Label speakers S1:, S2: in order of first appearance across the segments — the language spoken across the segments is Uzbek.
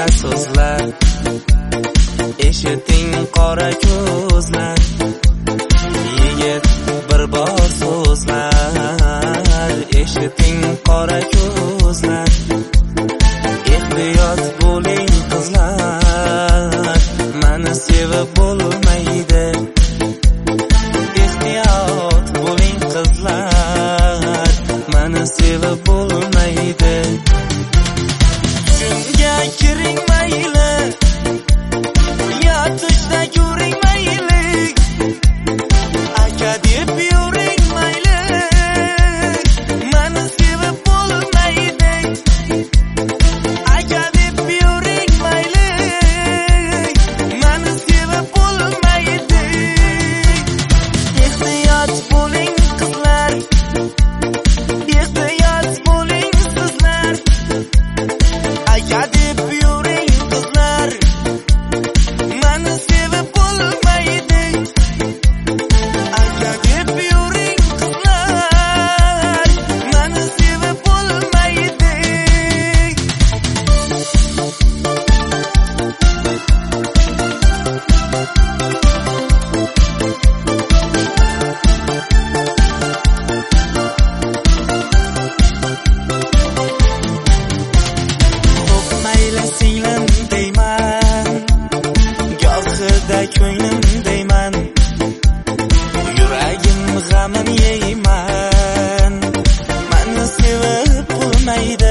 S1: so'zlar, eshiting qora ko'zlar, yigit bir bor so'zlar, eshiting qora ko'zlar, ehtiyot bo'ling qizlar, mani sevib bo'lmaydi. Ehtiyot bo'ling qizlar, mani sevib bo'lmaydi. Shunga kiring mayli, yotishda yuring mayli, aka deb yuring mayli, mani sevib bo'lmaydi. Aka deb yuring mayli, mani sevib bo'lmaydi. Ehtiyot bo'ling qizlar, ehtiyot bo'ling sizlar, aka deb yuring qizlar, mani sevib bo'lmaydi. Aka deb yuring qizlar, mani sevib bo'lmaydi. Xo'p mayli singlim deyman, gohida ko'nglim deyman, yuragim g'amin yeyman, mani sevib bo'lmaydi.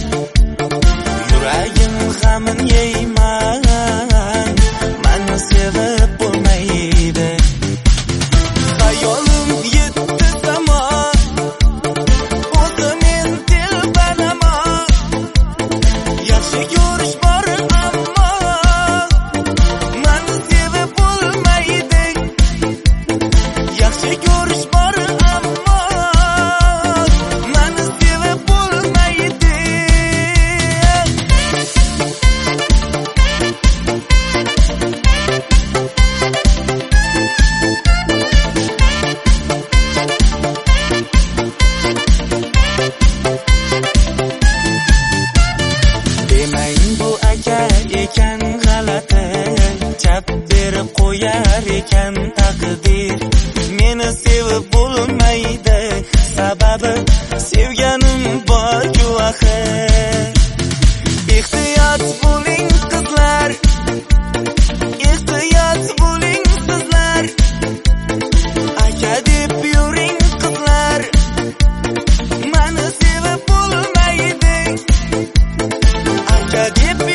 S1: Yuragim g'amin yeyman, mani sevib bo'lmaydi. Hayolim yetti zamon, o'zimen telbanaman, yaxshi ko'rish bor ammo, mani sevib bo'lmaydi. Yaxshi ko'rish bor ammo, mani sevib bo'lmaydi. Demang bu aka ekan g'alati, chap berib qo'yar ekan taqdir. Meni sevib bo'lmaydi, sababi sevganim bor guvohi. Ehtiyot bo'ling qizlar, ehtiyot bo'ling sizlar, aka deb yuring qizlar, mani sevib bo'lmaydi. Aka deb